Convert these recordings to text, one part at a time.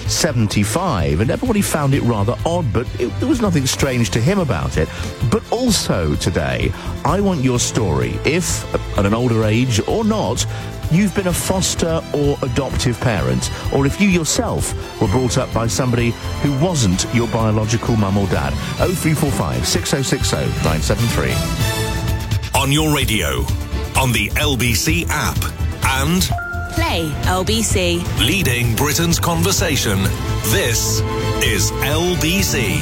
75, and everybody found it rather odd, but there was nothing strange to him about it. But also today, I want your story. If, at an older age or not, you've been a foster or adoptive parent, or if you yourself were brought up by somebody who wasn't your biological mum or dad. 0345 6060 973. On your radio, on the LBC app, and Play LBC. leading Britain's conversation. This is LBC.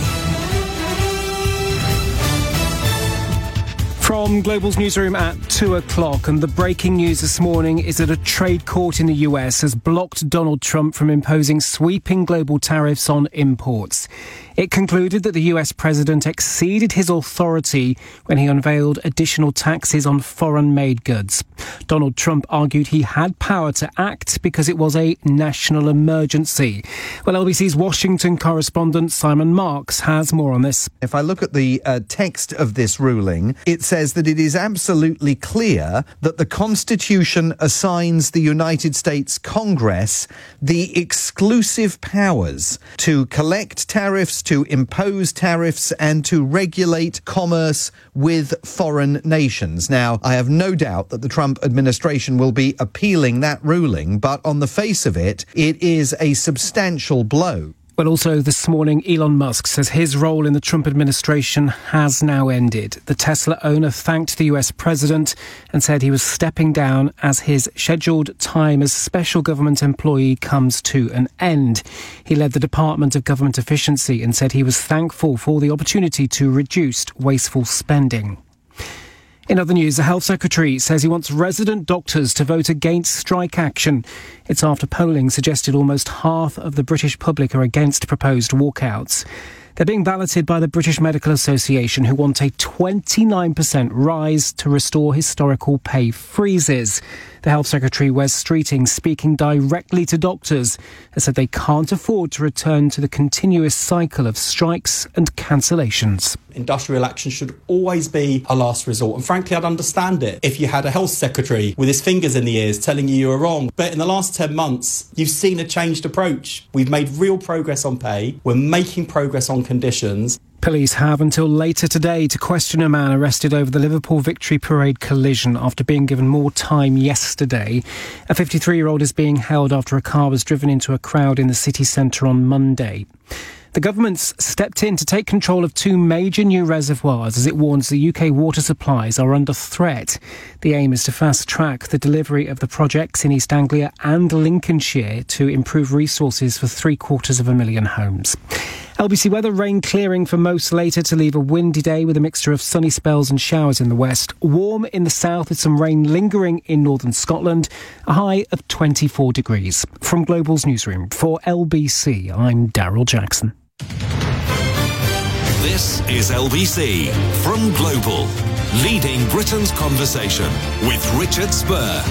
From Global's newsroom at 2 o'clock, and the breaking news this morning is that a trade court in the US has blocked Donald Trump from imposing sweeping global tariffs on imports. It concluded that the US president exceeded his authority when he unveiled additional taxes on foreign-made goods. Donald Trump argued he had power to act because it was a national emergency. Well, LBC's Washington correspondent Simon Marks has more on this. If I look at the text of this ruling, it says that it is absolutely clear that the Constitution assigns the United States Congress the exclusive powers to collect tariffs, to impose tariffs, and to regulate commerce with foreign nations. Now, I have no doubt that the Trump administration will be appealing that ruling, but on the face of it, it is a substantial blow. But also this morning, Elon Musk says his role in the Trump administration has now ended. The Tesla owner thanked the US president and said he was stepping down as his scheduled time as special government employee comes to an end. He led the Department of Government Efficiency and said he was thankful for the opportunity to reduce wasteful spending. In other news, the Health Secretary says he wants resident doctors to vote against strike action. It's after polling suggested almost half of the British public are against proposed walkouts. They're being balloted by the British Medical Association, who want a 29% rise to restore historical pay freezes. The Health Secretary, Wes Streeting, speaking directly to doctors, has said they can't afford to return to the continuous cycle of strikes and cancellations. Industrial action should always be a last resort. And frankly, I'd understand it if you had a health secretary with his fingers in the ears telling you were wrong. But in the last 10 months, you've seen a changed approach. We've made real progress on pay. We're making progress on conditions. Police have until later today to question a man arrested over the Liverpool Victory Parade collision after being given more time yesterday. A 53-year-old is being held after a car was driven into a crowd in the city centre on Monday. The government's stepped in to take control of two major new reservoirs as it warns the UK water supplies are under threat. The aim is to fast-track the delivery of the projects in East Anglia and Lincolnshire to improve resources for 750,000 homes. LBC weather, rain clearing for most later to leave a windy day with a mixture of sunny spells and showers in the west. Warm in the south with some rain lingering in northern Scotland. A high of 24 degrees. From Global's newsroom for LBC, I'm Daryl Jackson. This is LBC from Global, leading Britain's conversation with Richard Spur.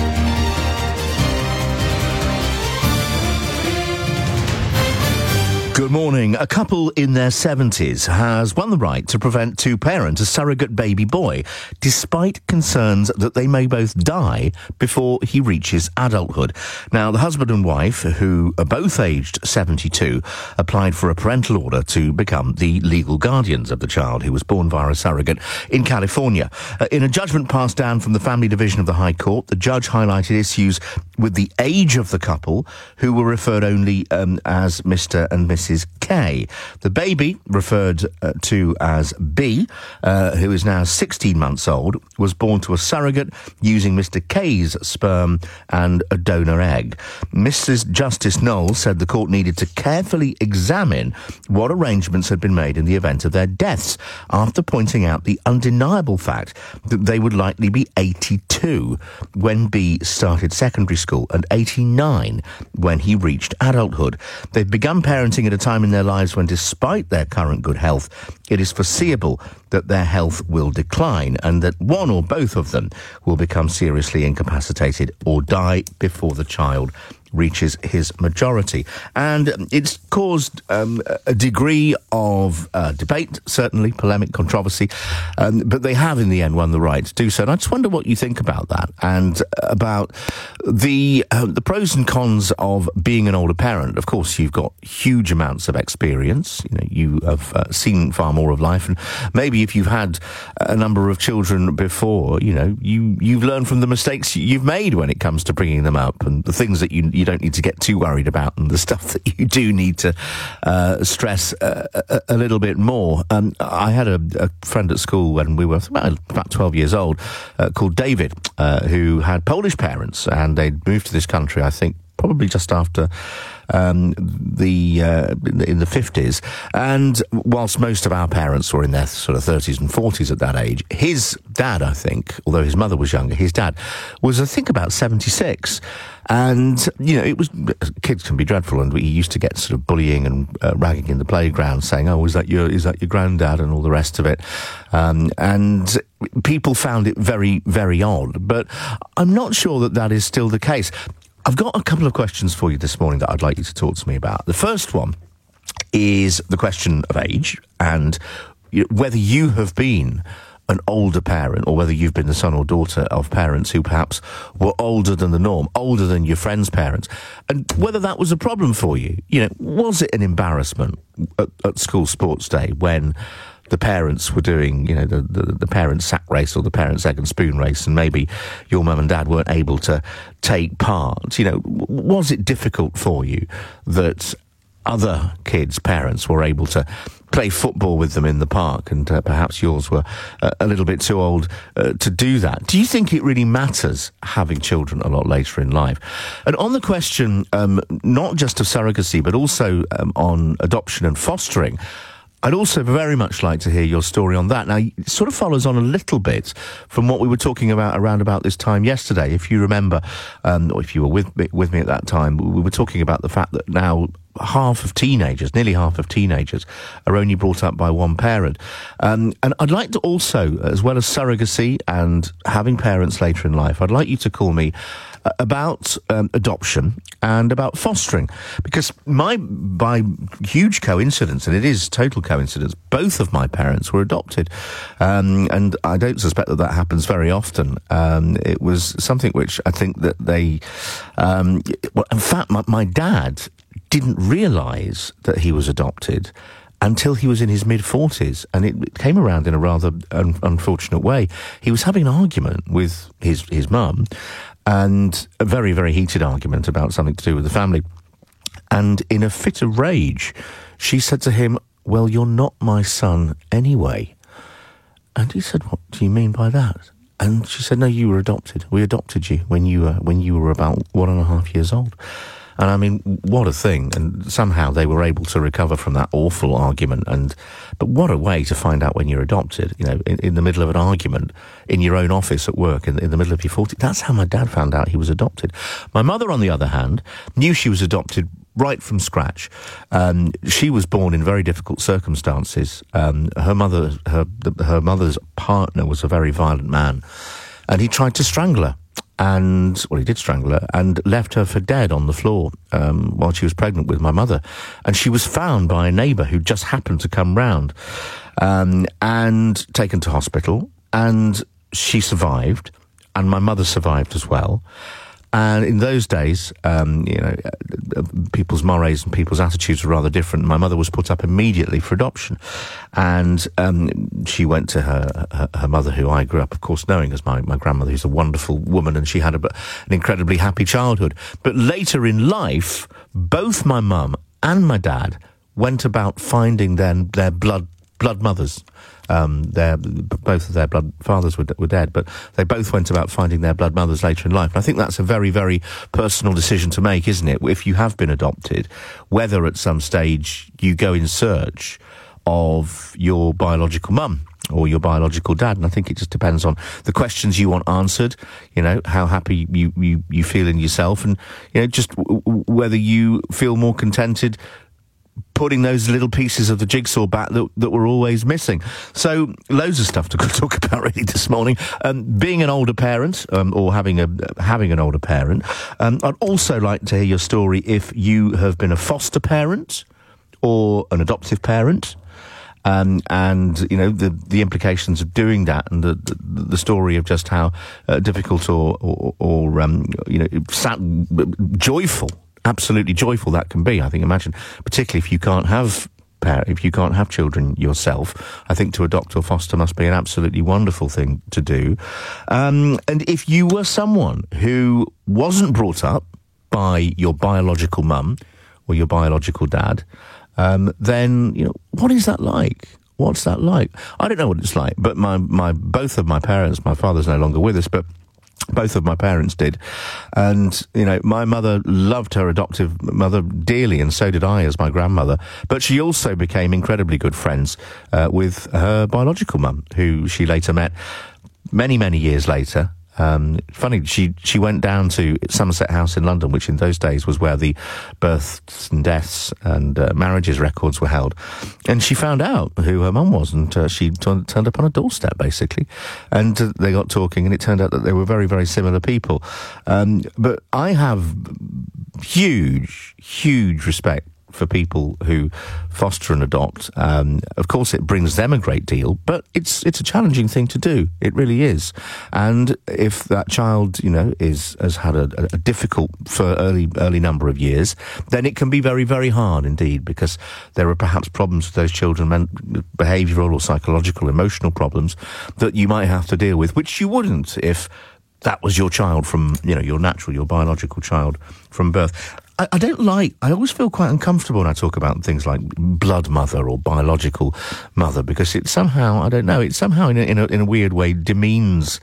Good morning. A couple in their 70s has won the right to prevent to parent a surrogate baby boy, despite concerns that they may both die before he reaches adulthood. Now, the husband and wife, who are both aged 72, applied for a parental order to become the legal guardians of the child who was born via a surrogate in California. In a judgment passed down from the Family Division of the High Court, the judge highlighted issues with the age of the couple, who were referred only as Mr. and Mrs. K. The baby, referred to as B, who is now 16 months old, was born to a surrogate using Mr. K's sperm and a donor egg. Mrs. Justice Knowles said the court needed to carefully examine what arrangements had been made in the event of their deaths, after pointing out the undeniable fact that they would likely be 82 when B started secondary school and 89 when he reached adulthood. They've begun parenting at a time in their lives when, despite their current good health, it is foreseeable that their health will decline and that one or both of them will become seriously incapacitated or die before the child reaches his majority. And it's caused a degree of debate, certainly, polemic, controversy, but they have in the end won the right to do so. And I just wonder what you think about that, and about the pros and cons of being an older parent. Of course, you've got huge amounts of experience. You have seen far more of life, and maybe if you've had a number of children before, you've learned from the mistakes you've made when it comes to bringing them up, and the things that you don't need to get too worried about, and the stuff that you do need to stress a little bit more. I had a friend at school when we were about 12 years old, called David, who had Polish parents, and they'd moved to this country, I think, probably just after in the 50s. And whilst most of our parents were in their sort of 30s and 40s at that age, his dad, I think, although his mother was younger, his dad was, I think, about 76. And, it was, kids can be dreadful, and he used to get sort of bullying and ragging in the playground, saying, "Oh, is that your granddad?" and all the rest of it. And people found it very, very odd. But I'm not sure that is still the case. I've got a couple of questions for you this morning that I'd like you to talk to me about. The first one is the question of age, and whether you have been an older parent, or whether you've been the son or daughter of parents who perhaps were older than the norm, older than your friends' parents, and whether that was a problem for you. Was it an embarrassment at school sports day when the parents were doing, the parents' sack race or the parents' egg and spoon race, and maybe your mum and dad weren't able to take part? Was it difficult for you that other kids' parents were able to play football with them in the park, and perhaps yours were a little bit too old to do that? Do you think it really matters having children a lot later in life? And on the question, not just of surrogacy, but also on adoption and fostering, I'd also very much like to hear your story on that. Now, it sort of follows on a little bit from what we were talking about around about this time yesterday. If you remember, or if you were with me at that time, we were talking about the fact that now nearly half of teenagers are only brought up by one parent. And I'd like to also, as well as surrogacy and having parents later in life, I'd like you to call me about adoption and about fostering, because by huge coincidence, and it is total coincidence, both of my parents were adopted, and I don't suspect that happens very often. It was something which I think that they, in fact, my dad didn't realise that he was adopted until he was in his mid-40s, and it came around in a rather unfortunate way. He was having an argument with his mum, and a very, very heated argument about something to do with the family. And in a fit of rage, she said to him, "Well, you're not my son anyway." And he said, "What do you mean by that?" And she said, "No, you were adopted. We adopted you when you were about 1.5 years old." And I mean, what a thing. And somehow they were able to recover from that awful argument. But what a way to find out when you're adopted, in the middle of an argument, in your own office at work, in the middle of your 40s. That's how my dad found out he was adopted. My mother, on the other hand, knew she was adopted right from scratch. She was born in very difficult circumstances. Her mother's partner was a very violent man, and he tried to strangle her. He did strangle her and left her for dead on the floor while she was pregnant with my mother. And she was found by a neighbour who just happened to come round and taken to hospital. And she survived, and my mother survived as well. And in those days, people's mores and people's attitudes were rather different. My mother was put up immediately for adoption. And she went to her mother, who I grew up, of course, knowing as my grandmother, who's a wonderful woman, and she had an incredibly happy childhood. But later in life, both my mum and my dad went about finding their blood mothers. Both of their blood fathers were dead, but they both went about finding their blood mothers later in life. And I think that's a very, very personal decision to make, isn't it? If you have been adopted, whether at some stage you go in search of your biological mum or your biological dad. And I think it just depends on the questions you want answered, how happy you feel in yourself, and, just whether you feel more contented putting those little pieces of the jigsaw back that were always missing. So loads of stuff to talk about really this morning. Being an older parent, or having an older parent. I'd also like to hear your story if you have been a foster parent or an adoptive parent. And you know the implications of doing that, and the story of just how difficult or joyful, absolutely joyful that can be. I think, imagine, particularly if you can't have children yourself, I think to adopt or foster must be an absolutely wonderful thing to do. And if you were someone who wasn't brought up by your biological mum or your biological dad, then, you know, what is that like? What's that like? I don't know what it's like, but both of my parents, my father's no longer with us, but both of my parents did. And, you know, my mother loved her adoptive mother dearly, and so did I as my grandmother. But she also became incredibly good friends with her biological mum, who she later met many, many years later. Funny, she went down to Somerset House in London, which in those days was where the births and deaths and marriages records were held. And she found out who her mum was, and she turned up on a doorstep, basically. And they got talking, and it turned out that they were very, very similar people. But I have huge, huge respect for people who foster and adopt. Of course, it brings them a great deal, but it's a challenging thing to do. It really is. And if that child, you know, has had a difficult for early number of years, then it can be very, very hard indeed, because there are perhaps problems with those children, behavioural or psychological, emotional problems that you might have to deal with, which you wouldn't if that was your child from, you know, your biological child from birth. I always feel quite uncomfortable when I talk about things like blood mother or biological mother, because it somehow, I don't know, it somehow in a weird way demeans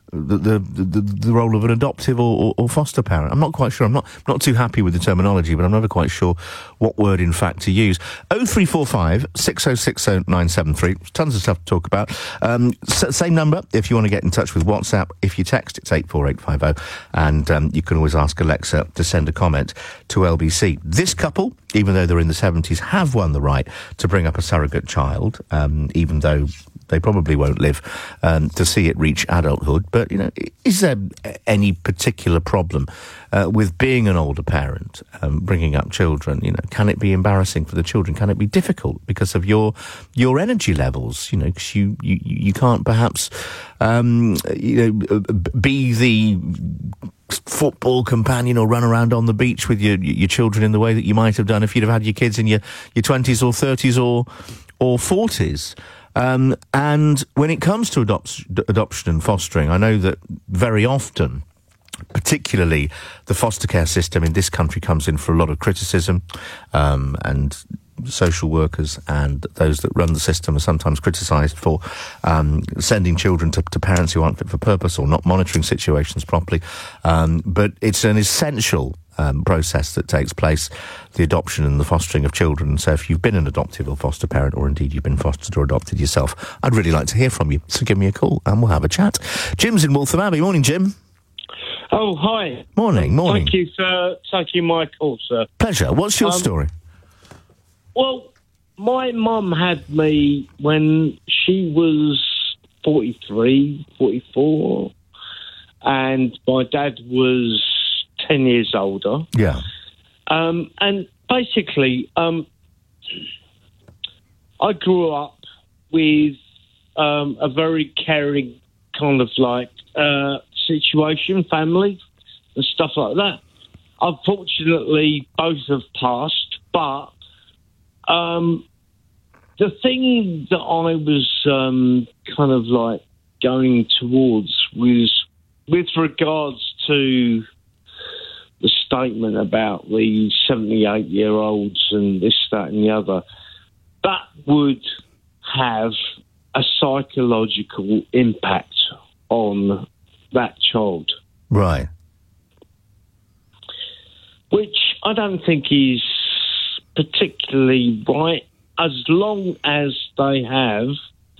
the role of an adoptive or foster parent. I'm not quite sure. I'm not too happy with the terminology, but I'm never quite sure what word in fact to use. 0345 6060 973. Tons of stuff to talk about. Same number if you want to get in touch with WhatsApp. If you text, it's 84850, and you can always ask Alexa to send a comment to LBC. This couple, even though they're in the 70s, have won the right to bring up a surrogate child, even though they probably won't live to see it reach adulthood. But, you know, is there any particular problem with being an older parent, bringing up children? You know, can it be embarrassing for the children? Can it be difficult because of your energy levels? You know, because you can't perhaps, be the football companion or run around on the beach with your children in the way that you might have done if you'd have had your kids in your 20s or 30s or 40s. And when it comes to adoption and fostering, I know that very often, particularly the foster care system in this country comes in for a lot of criticism, and social workers and those that run the system are sometimes criticised for sending children to parents who aren't fit for purpose or not monitoring situations properly. But it's an essential process that takes place, the adoption and the fostering of children. So if you've been an adoptive or foster parent, or indeed you've been fostered or adopted yourself, I'd really like to hear from you. So give me a call and we'll have a chat. Jim's in Waltham Abbey. Morning, Jim. Oh, hi. Morning. Thank you for taking my call, sir. Pleasure. What's your story? Well, my mum had me when she was 43, 44, and my dad was 10 years older. Yeah. And basically, I grew up with a very caring kind of like situation, family, and stuff like that. Unfortunately, both have passed, but the thing that I was kind of like going towards was with regards to the statement about the 78-year-olds and this, that and the other, that would have a psychological impact on that child. Right. Which I don't think is particularly right, as long as they have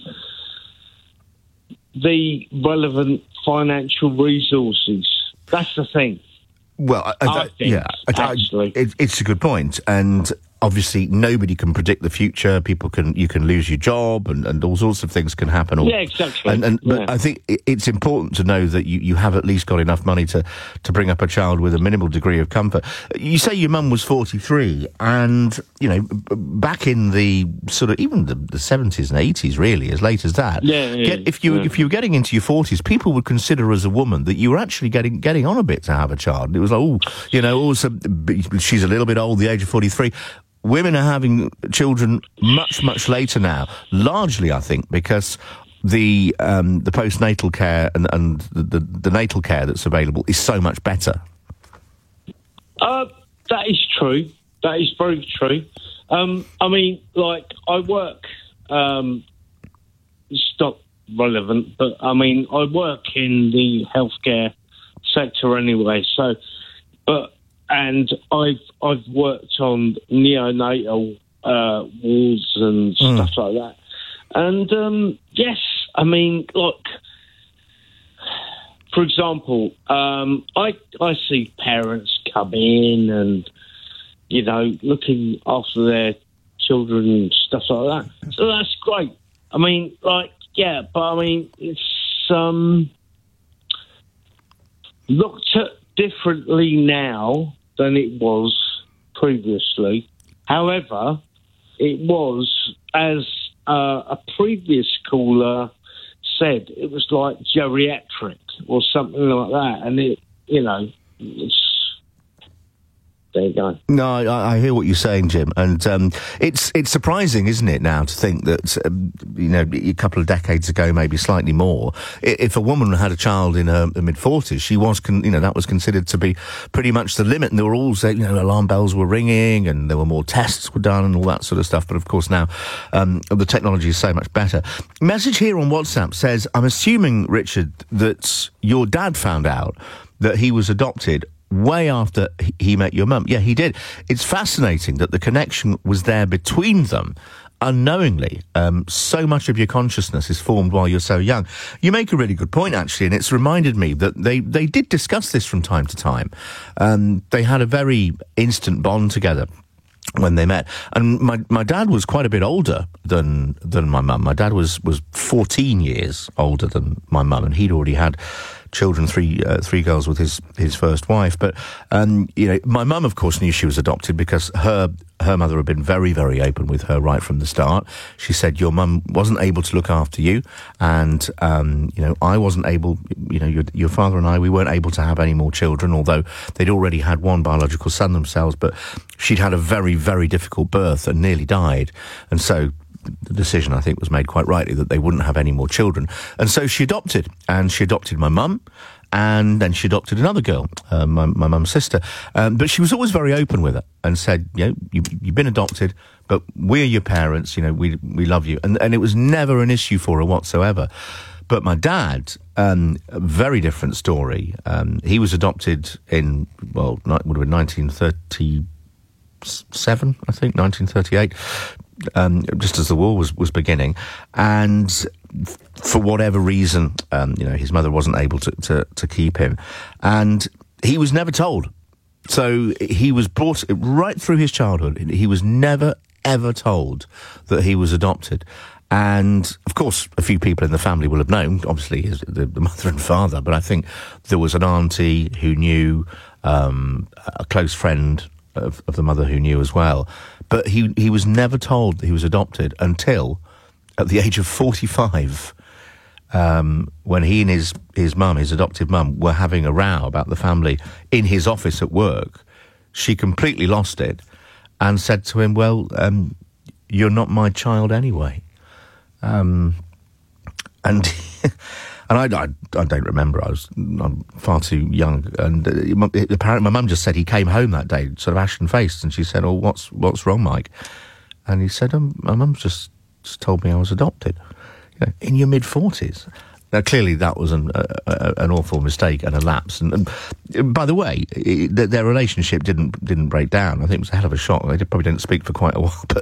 the relevant financial resources. That's the thing. Well, I think, actually. It's a good point, and obviously nobody can predict the future. You can lose your job and all sorts of things can happen. Yeah, exactly. But I think it's important to know that you have at least got enough money to bring up a child with a minimal degree of comfort. You say your mum was 43, and, you know, back in the sort of, even the 70s and 80s, really, as late as that. If you were getting into your 40s, people would consider as a woman that you were actually getting on a bit to have a child. And it was like, oh, you know, also, she's a little bit old, the age of 43. Women are having children much, much later now, largely, I think, because the postnatal care and the natal care that's available is so much better. That is true. That is very true. I mean, like, I work, it's not relevant, but, I mean, I work in the healthcare sector anyway, so, and I've worked on neonatal wards and stuff like that. And, yes, I mean, look, for example, I see parents come in and, you know, looking after their children and stuff like that. So that's great. I mean, like, yeah, but I mean, it's looked at differently now than it was previously. However, it was, as a previous caller said, it was like geriatric or something like that, and it, you know, there you go. No, I hear what you're saying, Jim, and it's surprising, isn't it, now to think that you know, a couple of decades ago, maybe slightly more, if a woman had a child in her mid-40s, she was, that was considered to be pretty much the limit, and there were also, alarm bells were ringing, and there were more tests were done, and all that sort of stuff. But of course now, the technology is so much better. Message here on WhatsApp says, I'm assuming, Richard, that your dad found out that he was adopted way after he met your mum. Yeah, he did. It's fascinating that the connection was there between them unknowingly. So much of your consciousness is formed while you're so young. You make a really good point, actually, and it's reminded me that they did discuss this from time to time. They had a very instant bond together when they met. And my dad was quite a bit older than my mum. My dad was 14 years older than my mum, and he'd already had children, three girls with his first wife. But my mum, of course, knew she was adopted because her mother had been very, very open with her right from the start. She said, your mum wasn't able to look after you, and I wasn't able, your father and I, we weren't able to have any more children, although they'd already had one biological son themselves. But she'd had a very, very difficult birth and nearly died, and so the decision, I think, was made quite rightly that they wouldn't have any more children. And so she adopted my mum, and then she adopted another girl, my mum's sister. But she was always very open with it and said, you've been adopted, but we're your parents, we love you. And it was never an issue for her whatsoever. But my dad, a very different story. He was adopted in, would have been 1937, I think, 1938. Just as the war was beginning, and for whatever reason, his mother wasn't able to keep him, and he was never told. So he was brought right through his childhood. He was never ever told that he was adopted. And of course, a few people in the family will have known, obviously the mother and father, but I think there was an auntie who knew, a close friend of the mother who knew as well. But he was never told that he was adopted until at the age of 45, when he and his mum, his adoptive mum, were having a row about the family in his office at work. She completely lost it and said to him, well, you're not my child anyway. And I don't remember. I'm far too young. And apparently my mum just said he came home that day, sort of ashen-faced, and she said, oh, what's wrong, Mike? And he said, my mum's just told me I was adopted. In your mid-40s. Now, clearly that was an awful mistake and a lapse. And by the way, their relationship didn't break down. I think it was a hell of a shock. They probably didn't speak for quite a while, but,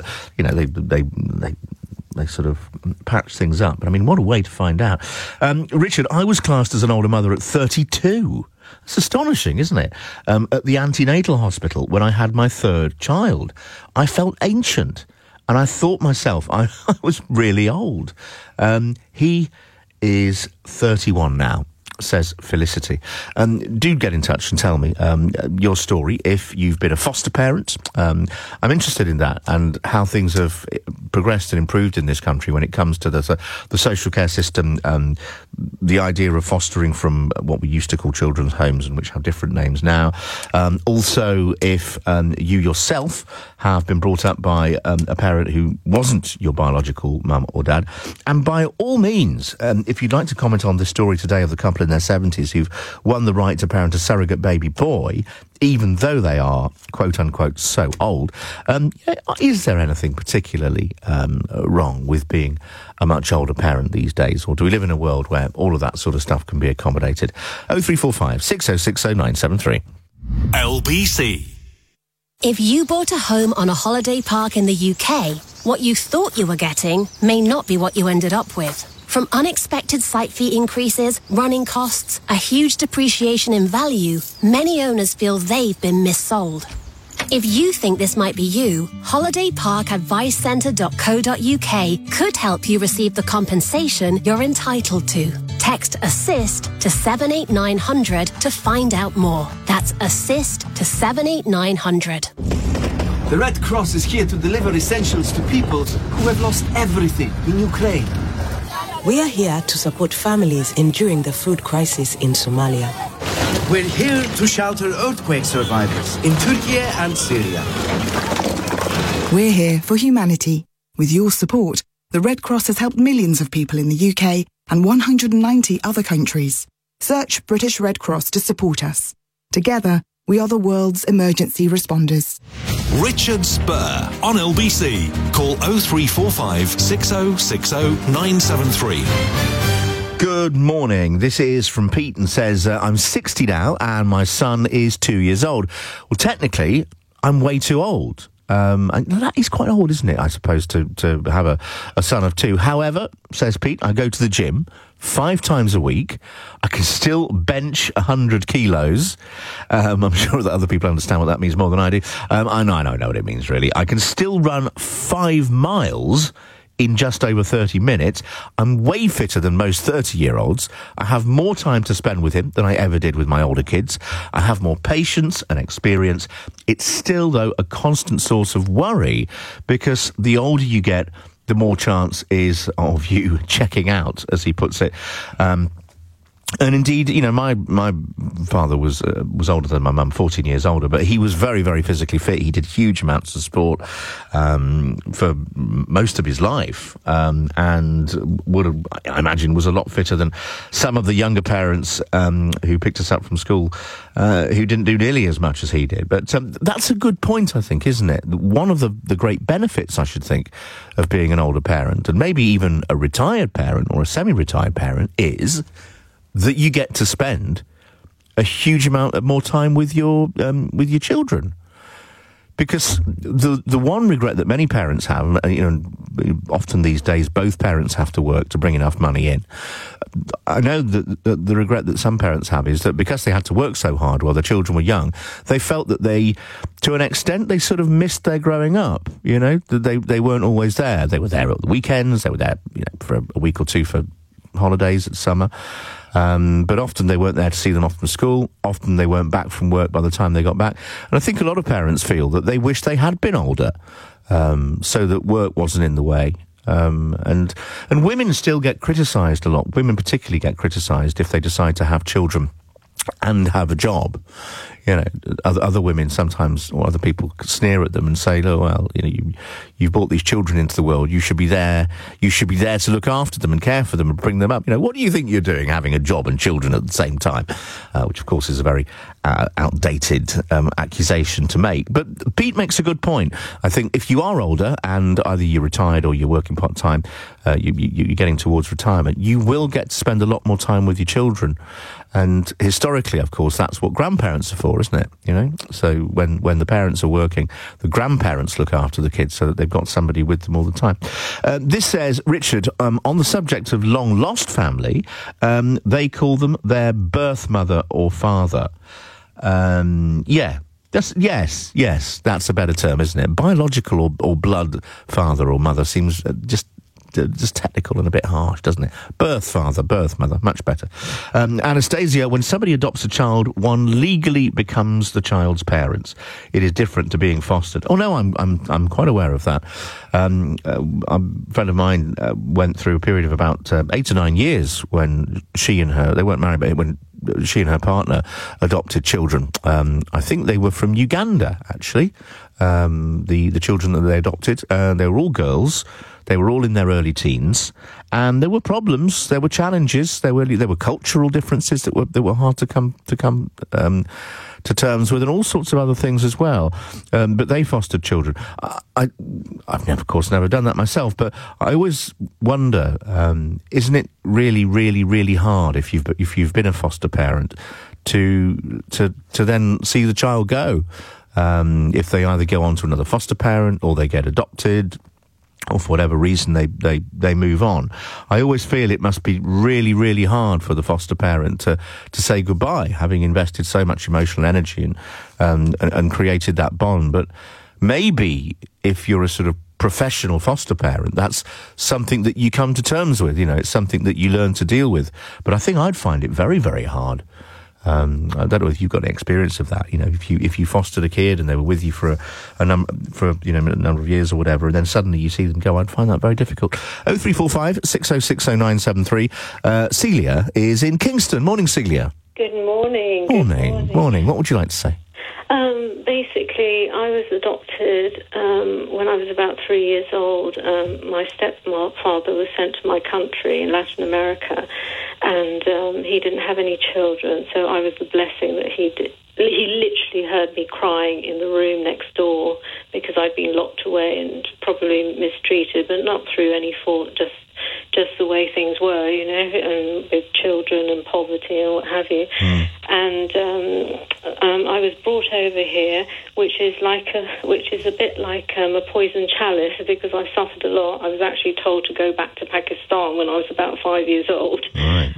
they sort of patched things up. But I mean, what a way to find out. Richard, I was classed as an older mother at 32. It's astonishing, isn't it? At the antenatal hospital, when I had my third child, I felt ancient. And I thought myself, I was really old. He is 31 now, says Felicity. Do get in touch and tell me your story if you've been a foster parent. I'm interested in that and how things have progressed and improved in this country when it comes to the social care system, the idea of fostering from what we used to call children's homes and which have different names now. Also, if you yourself have been brought up by a parent who wasn't your biological mum or dad. And by all means, if you'd like to comment on the story today of the couple in their 70s who've won the right to parent a surrogate baby boy, even though they are, quote-unquote, so old, is there anything particularly wrong with being a much older parent these days? Or do we live in a world where all of that sort of stuff can be accommodated? 0345 6060 973. LBC. If you bought a home on a holiday park in the UK, what you thought you were getting may not be what you ended up with. From unexpected site fee increases, running costs, a huge depreciation in value, many owners feel they've been missold. If you think this might be you, holidayparkadvicecentre.co.uk could help you receive the compensation you're entitled to. Text ASSIST to 78900 to find out more. That's ASSIST to 78900. The Red Cross is here to deliver essentials to people who have lost everything in Ukraine. We are here to support families enduring the food crisis in Somalia. We're here to shelter earthquake survivors in Turkey and Syria. We're here for humanity. With your support, the Red Cross has helped millions of people in the UK and 190 other countries. Search British Red Cross to support us. Together, we are the world's emergency responders. Richard Spur on LBC. Call 0345 6060 973. Good morning. This is from Pete and says, I'm 60 now and my son is 2 years old. Well, technically, I'm way too old. And that is quite old, isn't it, I suppose, to have a son of two. However, says Pete, I go to the gym 5 times a week. I can still bench 100 kilos. I'm sure that other people understand what that means more than I do. I know what it means, really. I can still run 5 miles in just over 30 minutes. I'm way fitter than most 30-year-olds. I have more time to spend with him than I ever did with my older kids. I have more patience and experience. It's still, though, a constant source of worry because the older you get, the more chance is of you checking out, as he puts it. And indeed, you know, my father was older than my mum, 14 years older, but he was very, very physically fit. He did huge amounts of sport for most of his life, and would have, I imagine, was a lot fitter than some of the younger parents who picked us up from school who didn't do nearly as much as he did. But that's a good point, I think, isn't it? One of the great benefits, I should think, of being an older parent, and maybe even a retired parent or a semi-retired parent, is that you get to spend a huge amount of more time with your children. Because the one regret that many parents have, you know, often these days both parents have to work to bring enough money in. I know that the regret that some parents have is that because they had to work so hard while their children were young, they felt that they, to an extent, they sort of missed their growing up. You know, that they weren't always there. They were there at the weekends. They were there, you know, for a week or two for holidays at summer. But often they weren't there to see them off from school. Often they weren't back from work by the time they got back. And I think a lot of parents feel that they wish they had been older, so that work wasn't in the way. And women still get criticised a lot. Women particularly get criticised if they decide to have children and have a job. You know, other women sometimes, or other people, sneer at them and say, "Oh, well, you know, you've brought these children into the world. You should be there. You should be there to look after them and care for them and bring them up. You know, what do you think you're doing, having a job and children at the same time?" Which, of course, is a very outdated accusation to make. But Pete makes a good point. I think if you are older and either you're retired or you're working part time, you're getting towards retirement, you will get to spend a lot more time with your children. And historically, of course, that's what grandparents are for. for, isn't it? You know, so when the parents are working, the grandparents look after the kids so that they've got somebody with them all the time. This says, Richard, on the subject of long lost family, they call them their birth mother or father. Yes, that's a better term, isn't it? Biological or blood father or mother seems just technical and a bit harsh, doesn't it? Birth father, birth mother, much better. Anastasia, when somebody adopts a child, one legally becomes the child's parents. It is different to being fostered. Oh no, I'm quite aware of that. A friend of mine went through a period of about 8 to 9 years when they weren't married, but when she and her partner adopted children. I think they were from Uganda, actually. The children that they adopted, they were all girls. They were all in their early teens, and there were problems, there were challenges, there were cultural differences that were hard to come to terms with, and all sorts of other things as well. But they fostered children. I've of course never done that myself, but I always wonder, isn't it really, really, really hard if you've been a foster parent to then see the child go, if they either go on to another foster parent or they get adopted, or for whatever reason they move on. I always feel it must be really, really hard for the foster parent to say goodbye, having invested so much emotional energy and created that bond. But maybe if you're a sort of professional foster parent, that's something that you come to terms with. You know, it's something that you learn to deal with. But I think I'd find it very, very hard. I don't know if you've got any experience of that. You know, if you fostered a kid and they were with you for a number of years or whatever, and then suddenly you see them go, I'd find that very difficult. 0345 6060 973. Celia is in Kingston. Morning, Celia. Good morning. Morning. What would you like to say? Basically, I was adopted when I was about 3 years old. My stepfather was sent to my country in Latin America, and he didn't have any children, so I was the blessing that he did. He literally heard me crying in the room next door because I'd been locked away and probably mistreated, but not through any fault, just the way things were, you know, with children and poverty and what have you. And I was brought over here, which is a bit like a poison chalice, because I suffered a lot. I was actually told to go back to Pakistan when I was about 5 years old. Right.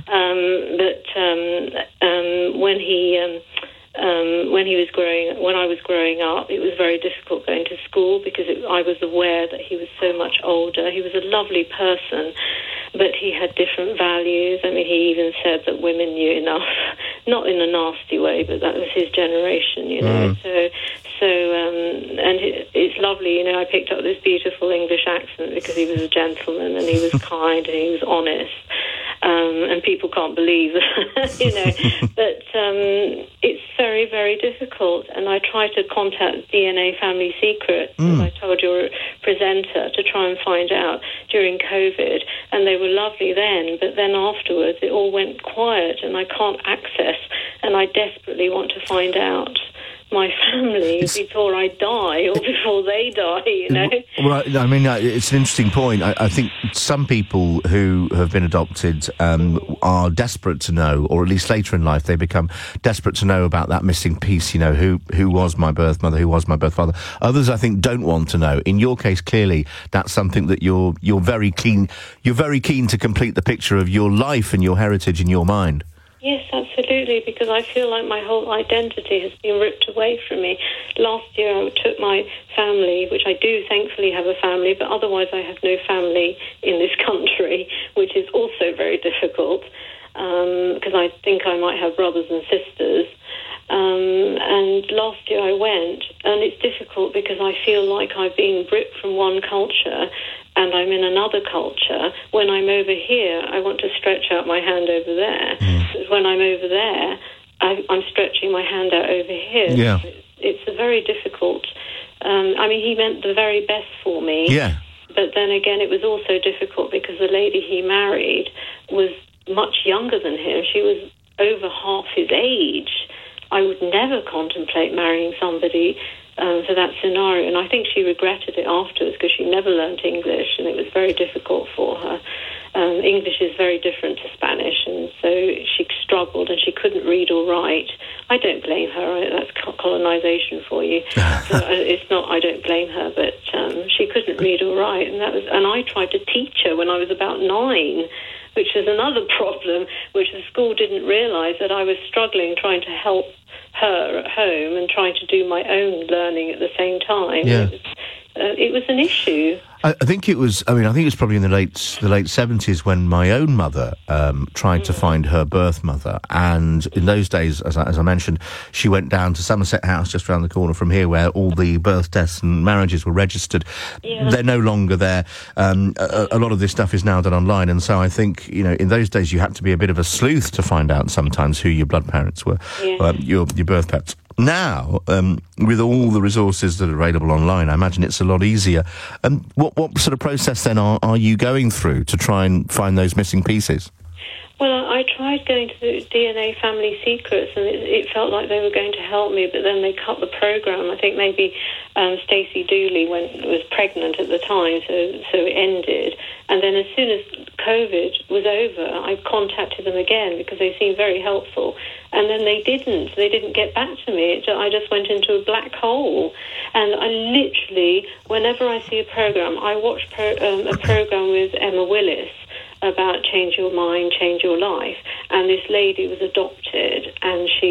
When I was growing up, it was very difficult going to school because I was aware that he was so much older. He was a lovely person, but he had different values. I mean, he even said that women knew enough, not in a nasty way, but that was his generation, you know. And it's lovely, you know, I picked up this beautiful English accent because he was a gentleman and he was kind and he was honest. And people can't believe that, you know. But it's very, very difficult. And I tried to contact DNA Family Secrets, as I told your presenter, to try and find out during COVID. And they were lovely then, but then afterwards it all went quiet and I can't access. And I desperately want to find out my family before I die or before they die, you know. Well, I mean, it's an interesting point. I think some people who have been adopted are desperate to know, or at least later in life they become desperate to know about that missing piece, you know, who was my birth mother, who was my birth father. Others, I think, don't want to know. In your case, clearly, that's something that you're very keen to complete the picture of your life and your heritage in your mind. Yes, absolutely, because I feel like my whole identity has been ripped away from me. Last year I took my family, which I do thankfully have a family, but otherwise I have no family in this country, which is also very difficult, because I think I might have brothers and sisters. And last year I went, and it's difficult because I feel like I've been ripped from one culture and I'm in another culture. When I'm over here, I want to stretch out my hand over there. But when I'm over there, I'm stretching my hand out over here. Yeah. It's a very difficult... I mean, he meant the very best for me. Yeah. But then again, it was also difficult because the lady he married was much younger than him. She was over half his age. I would never contemplate marrying somebody for that scenario, and I think she regretted it afterwards because she never learnt English and it was very difficult for her. English is very different to Spanish, and so she struggled and she couldn't read or write. I don't blame her. That's colonisation for you. So it's not. I don't blame her, but she couldn't read or write, and I tried to teach her when I was about 9, which is another problem, which the school didn't realise, that I was struggling trying to help her at home and trying to do my own learning at the same time. Yeah. It was an issue. I think it was probably in the late 70s when my own mother tried to find her birth mother, and in those days, as I mentioned, she went down to Somerset House just around the corner from here, where all the birth deaths and marriages were registered. Yeah. They're no longer there. A lot of this stuff is now done online, and so I think, in those days you had to be a bit of a sleuth to find out sometimes who your blood parents were, your birth parents. Now, with all the resources that are available online, I imagine it's a lot easier. What sort of process then are you going through to try and find those missing pieces? Well, I tried going to DNA Family Secrets, and it felt like they were going to help me, but then they cut the program. I think maybe Stacey Dooley was pregnant at the time, so it ended. And then as soon as COVID was over, I contacted them again because they seemed very helpful. And then they didn't get back to me. I just went into a black hole. And I literally, whenever I see a program, I watch a program with Emma Willis about Change Your Mind, Change Your Life. And this lady was adopted, and she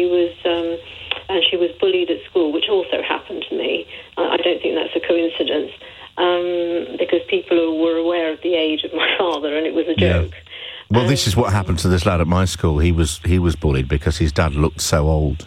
was bullied at school, which also happened to me. I don't think that's a coincidence, because people were aware of the age of my father, and it was a joke. Yeah. Well, this is what happened to this lad at my school. He was bullied because his dad looked so old,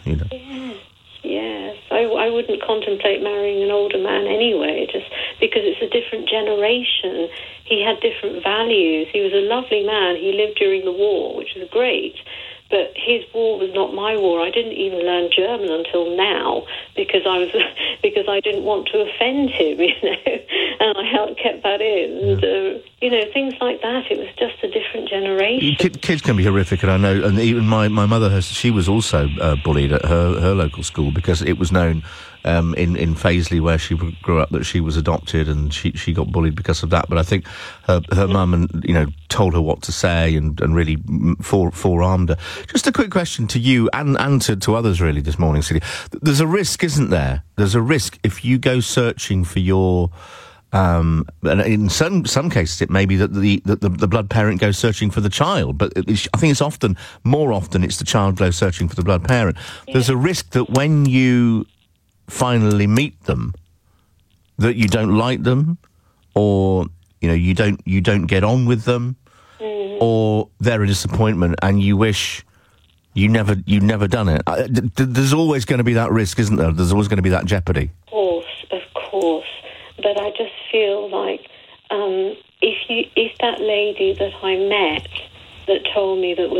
Yes. I wouldn't contemplate marrying an older man anyway, just because it's a different generation. He had different values. He was a lovely man. He lived during the war, which was great. But his war was not my war. I didn't even learn German until now because I didn't want to offend him, and I kept that in. And things like that. It was just a different generation. Kids can be horrific, and I know. And even my mother, she was also bullied at her local school because it was known in Faisley, where she grew up, that she was adopted, and she got bullied because of that. But I think her mum told her what to say and really forearmed her. Just a quick question to you and to others really this morning, Celia. There's a risk, isn't there? There's a risk if you go searching for your. And in some cases, it may be that the blood parent goes searching for the child, but I think more often it's the child goes searching for the blood parent. Yeah. There's a risk that when you finally meet them, that you don't like them, or you don't get on with them, or they're a disappointment, and you wish you never done it. There's always going to be that risk, isn't there? There's always going to be that jeopardy. Of course. But I just feel like if that lady that I met that told me this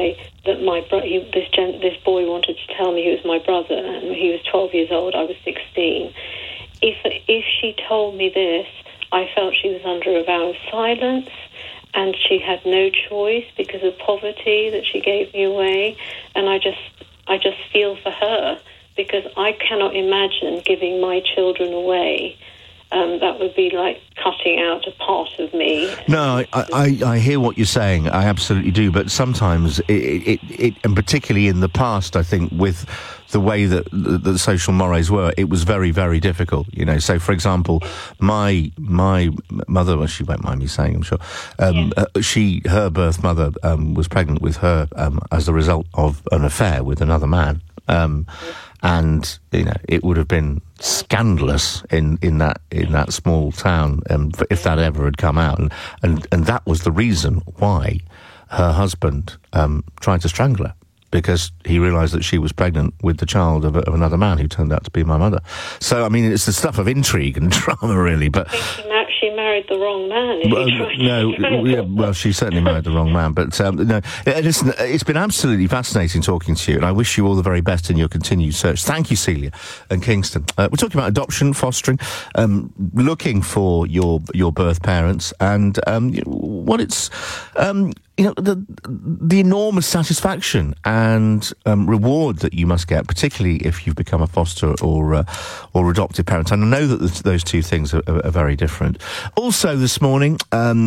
boy wanted to tell me he was my brother, and he was 12 years old, I was 16. If she told me this, I felt she was under a vow of silence, and she had no choice because of poverty that she gave me away. And I just feel for her, because I cannot imagine giving my children away. That would be like cutting out a part of me. No, I hear what you're saying. I absolutely do. But sometimes, it and particularly in the past, I think, with the way that the social mores were, it was very, very difficult. So, for example, my mother, well, she won't mind me saying, I'm sure, her birth mother was pregnant with her as a result of an affair with another man. And it would have been scandalous in that small town if that ever had come out, and that was the reason why her husband tried to strangle her, because he realised that she was pregnant with the child of another man who turned out to be my mother. So I mean, it's the stuff of intrigue and drama, really. But she married the wrong man. She certainly married the wrong man. But no, listen, it's been absolutely fascinating talking to you, and I wish you all the very best in your continued search. Thank you, Celia and Kingston. We're talking about adoption, fostering, looking for your birth parents, and what it's the enormous satisfaction and reward that you must get, particularly if you've become a foster or adoptive parent. And I know that those two things are very different. Also this morning,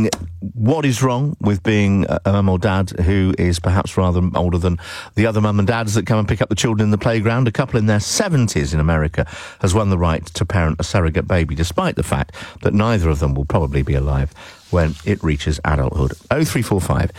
what is wrong with being a mum or dad who is perhaps rather older than the other mum and dads that come and pick up the children in the playground? A couple in their 70s in America has won the right to parent a surrogate baby, despite the fact that neither of them will probably be alive when it reaches adulthood. 0345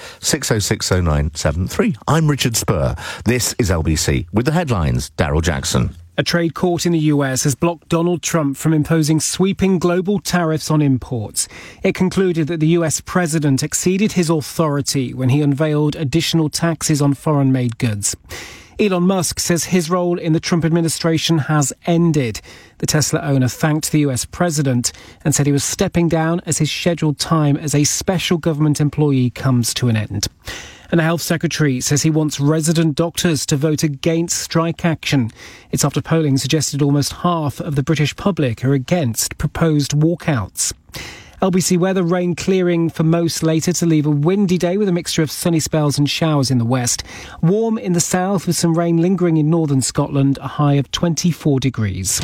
606 0973. I'm Richard Spur. This is LBC with the headlines. Daryl Jackson. A trade court in the US has blocked Donald Trump from imposing sweeping global tariffs on imports. It concluded that the US president exceeded his authority when he unveiled additional taxes on foreign-made goods. Elon Musk says his role in the Trump administration has ended. The Tesla owner thanked the US president and said he was stepping down as his scheduled time as a special government employee comes to an end. And the health secretary says he wants resident doctors to vote against strike action. It's after polling suggested almost half of the British public are against proposed walkouts. LBC weather, rain clearing for most later to leave a windy day with a mixture of sunny spells and showers in the west. Warm in the south with some rain lingering in northern Scotland, a high of 24 degrees.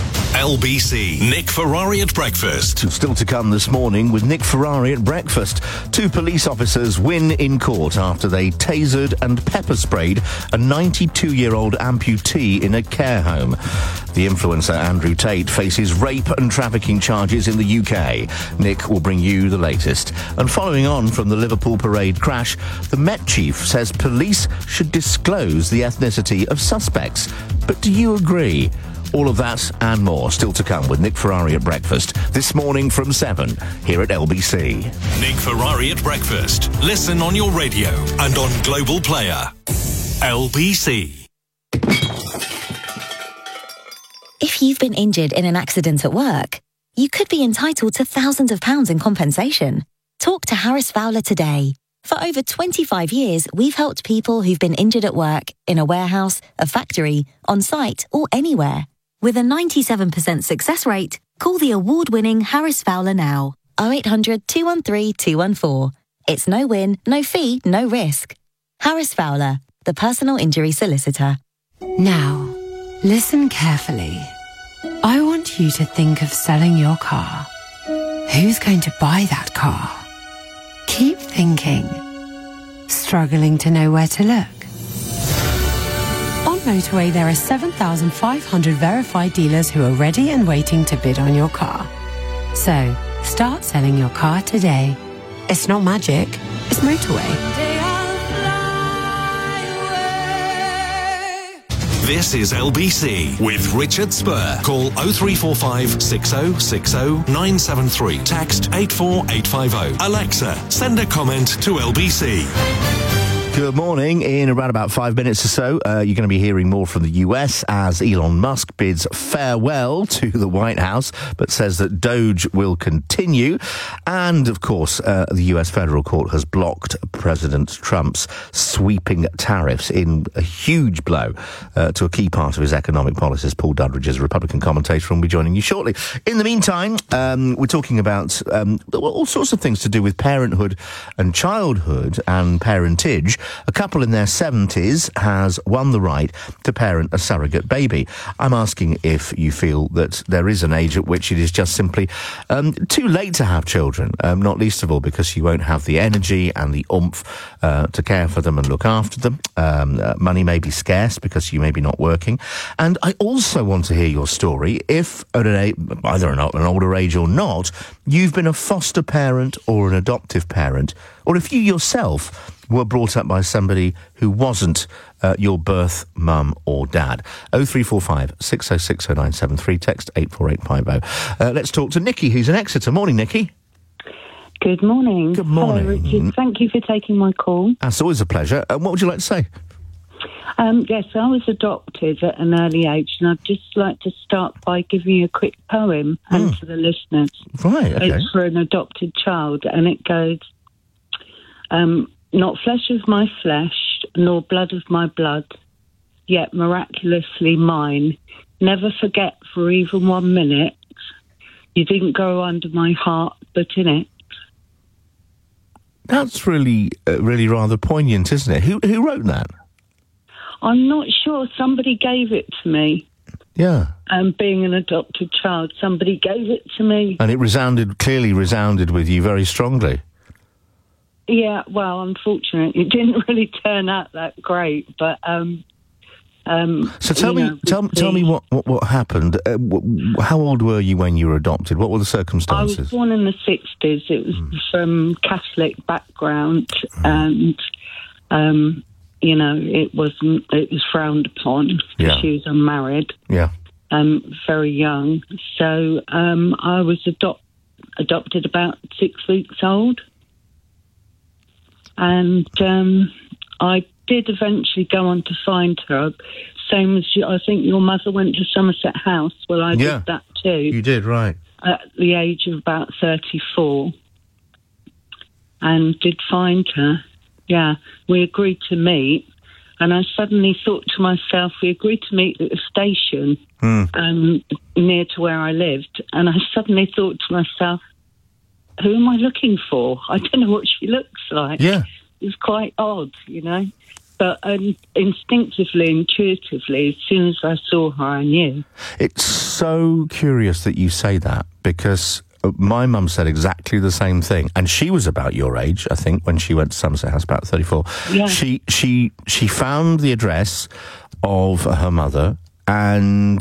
LBC, Nick Ferrari at breakfast. Still to come this morning with Nick Ferrari at breakfast. 2 police officers win in court after they tasered and pepper sprayed a 92-year-old amputee in a care home. The influencer Andrew Tate faces rape and trafficking charges in the UK. Nick will bring you the latest. And following on from the Liverpool parade crash, the Met chief says police should disclose the ethnicity of suspects. But do you agree? All of that and more still to come with Nick Ferrari at breakfast this morning from 7 here at LBC. Nick Ferrari at breakfast. Listen on your radio and on Global Player. LBC. If you've been injured in an accident at work, you could be entitled to thousands of pounds in compensation. Talk to Harris Fowler today. For over 25 years, we've helped people who've been injured at work, in a warehouse, a factory, on site, or anywhere. With a 97% success rate, call the award-winning Harris Fowler now. 0800 213 214. It's no win, no fee, no risk. Harris Fowler, the personal injury solicitor. Now, listen carefully. I want you to think of selling your car. Who's going to buy that car? Keep thinking. Struggling to know where to look? On Motorway, there are 7,500 verified dealers who are ready and waiting to bid on your car. So, start selling your car today. It's not magic, it's Motorway. This is LBC with Richard Spur. Call 0345 6060 973. Text 84850. Alexa, send a comment to LBC. Good morning. In around about 5 minutes or so, you're going to be hearing more from the US as Elon Musk bids farewell to the White House, but says that Doge will continue. And, of course, the US federal court has blocked President Trump's sweeping tariffs in a huge blow to a key part of his economic policies. Paul Dudridge is a Republican commentator and will be joining you shortly. In the meantime, we're talking about all sorts of things to do with parenthood and childhood and parentage. A couple in their 70s has won the right to parent a surrogate baby. I'm asking if you feel that there is an age at which it is just simply too late to have children, not least of all because you won't have the energy and the oomph to care for them and look after them. Money may be scarce because you may be not working. And I also want to hear your story if, at either an older age or not, you've been a foster parent or an adoptive parent, or if you yourself were brought up by somebody who wasn't your birth mum or dad. 0345 606 0973, text 84850. Let's talk to Nikki, who's in Exeter. Morning, Nikki. Good morning. Good morning. Hello, Richard. Thank you for taking my call. That's always a pleasure. What would you like to say? Yes, I was adopted at an early age, and I'd just like to start by giving you a quick poem and for the listeners. Right, okay. It's for an adopted child, and it goes, not flesh of my flesh, nor blood of my blood, yet miraculously mine. Never forget for even 1 minute, you didn't go under my heart, but in it. That's really rather poignant, isn't it? Who wrote that? I'm not sure. Somebody gave it to me. Yeah. Being an adopted child, somebody gave it to me. And it clearly resounded with you very strongly. Yeah, well, unfortunately, it didn't really turn out that great, but... so tell me what happened. How old were you when you were adopted? What were the circumstances? I was born in the 60s. It was from Catholic background, and it was frowned upon because she was unmarried. Yeah. Very young. So I was adopted about 6 weeks old, and I did eventually go on to find her. Same as I think your mother went to Somerset House. Well, I did that too. You did, right. At the age of about 34. And did find her. Yeah, we agreed to meet. And I suddenly thought to myself, we agreed to meet at the station near to where I lived. And I suddenly thought to myself, who am I looking for? I don't know what she looks like. Yeah. It's quite odd, But instinctively, intuitively, as soon as I saw her, I knew. It's so curious that you say that, because my mum said exactly the same thing. And she was about your age, I think, when she went to Somerset House, about 34. Yeah. She found the address of her mother, and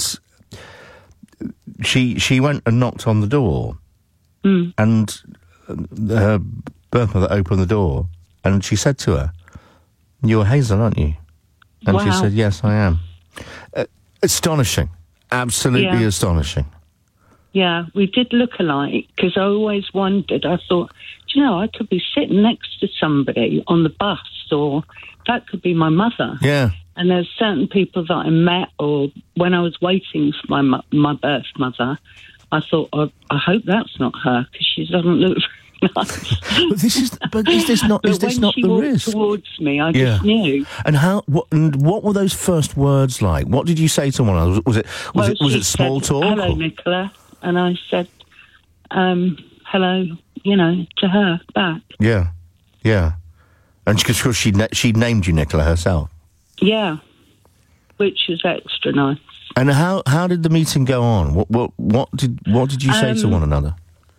she went and knocked on the door. And her birth mother opened the door, and she said to her, "You're Hazel, aren't you?" And she said, "Yes, I am." Astonishing. Absolutely astonishing. Yeah, we did look alike, because I always wondered, I thought, I could be sitting next to somebody on the bus, or that could be my mother. Yeah. And there's certain people that I met, or when I was waiting for my birth mother, I thought, I hope that's not her, because she doesn't look very nice. But is this not the risk? When she walked towards me, I just knew. And what were those first words like? What did you say to one another? Was it small talk? Hello, Nicola. And I said, hello, to her back. Yeah, yeah. And because she'd named you Nicola herself. Yeah, which was extra nice. And how did the meeting go on? What did you say to one another?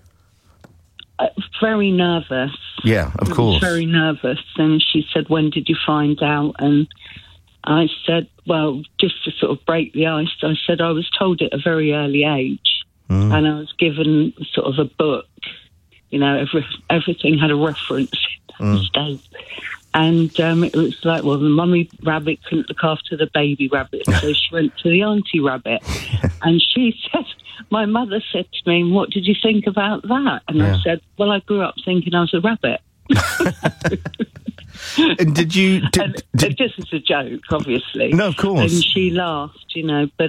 Very nervous. Yeah, of course. Very nervous. And she said, "When did you find out?" And I said, well, just to sort of break the ice, I said I was told at a very early age, and I was given sort of a book. Everything had a reference in the And it was like, well, the mummy rabbit couldn't look after the baby rabbit, so she went to the auntie rabbit. And she said, my mother said to me, "What did you think about that?" And I said, well, I grew up thinking I was a rabbit. And did you... Just as a joke, obviously. No, of course. And she laughed, but,